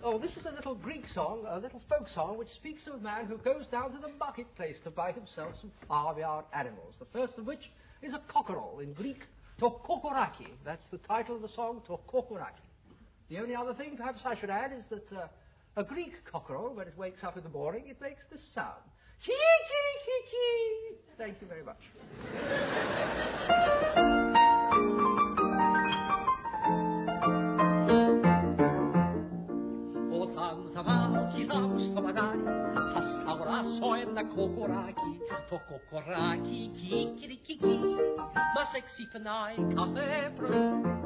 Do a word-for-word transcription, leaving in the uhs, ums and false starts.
Oh, this is a little Greek song, a little folk song, which speaks of a man who goes down to the marketplace to buy himself some farmyard animals. The first of which is a cockerel, in Greek, Tokokoraki. That's the title of the song, Tokokoraki. The only other thing perhaps I should add is that uh, a Greek cockerel, when it wakes up in the morning, it makes this sound. Chee, chee, chee, chee. Thank you very much. Tokokoraki, kikirikiki, ma sexy fanai, café pro.